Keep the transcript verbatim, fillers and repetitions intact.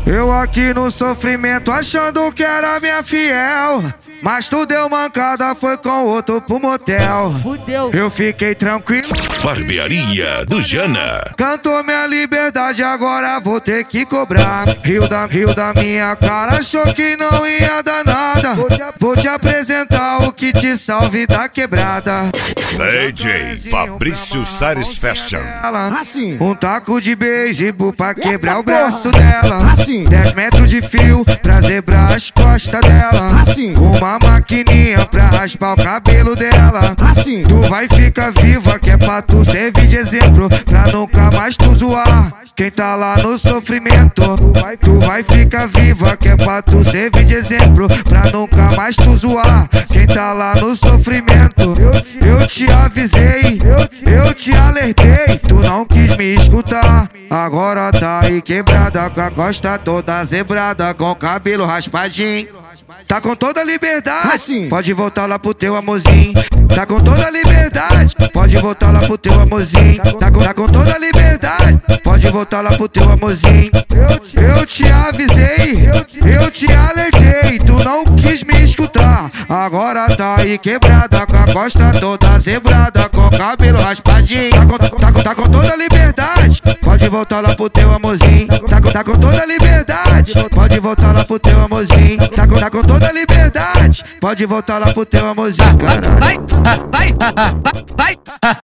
Eu aqui no sofrimento achando que era minha fiel, mas tu deu mancada, foi com outro pro motel. Fudeu. Eu fiquei tranquilo. Barbearia do Jana. Cantou minha liberdade, agora vou ter que cobrar. Rio da, rio da minha cara, achou que não ia dar nada. Vou te apresentar o que te salve da quebrada. D J Fabrício Sares Fashion. Assim. Um taco de beisebol pra quebrar o braço dela. Assim. Dez metros de fio pra zebrar as costas dela. Assim. Uma maquininha pra raspar o cabelo dela. Assim. Tu vai ficar viva, que é pra tu servir de exemplo, pra nunca mais tu zoar quem tá lá no sofrimento. Tu vai ficar viva, que é pra tu servir de exemplo, pra nunca mais tu zoar quem tá lá no sofrimento. Eu te avisei, eu te alertei, tu não quis me escutar. Agora tá aí quebrada, com a costa toda zebrada, com o cabelo raspadinho. Tá com toda a liberdade, assim. Pode voltar lá pro teu amorzinho. Tá com toda a liberdade, pode voltar lá pro teu amorzinho. Tá com, tá com toda a liberdade, pode voltar lá pro teu amorzinho. Eu te avisei, eu te alertei, tu não quis me escutar. Agora tá aí quebrada, com a costa toda zebrada, com o cabelo raspadinho. Tá com, tá com, tá com toda a liberdade, pode voltar lá pro teu amorzinho. Tá com, tá com toda a liberdade, pode voltar lá pro teu amorzinho. Tá com, tá com toda a liberdade, pode voltar lá pro teu amorzinho, caralho. Vai, vai, vai, vai.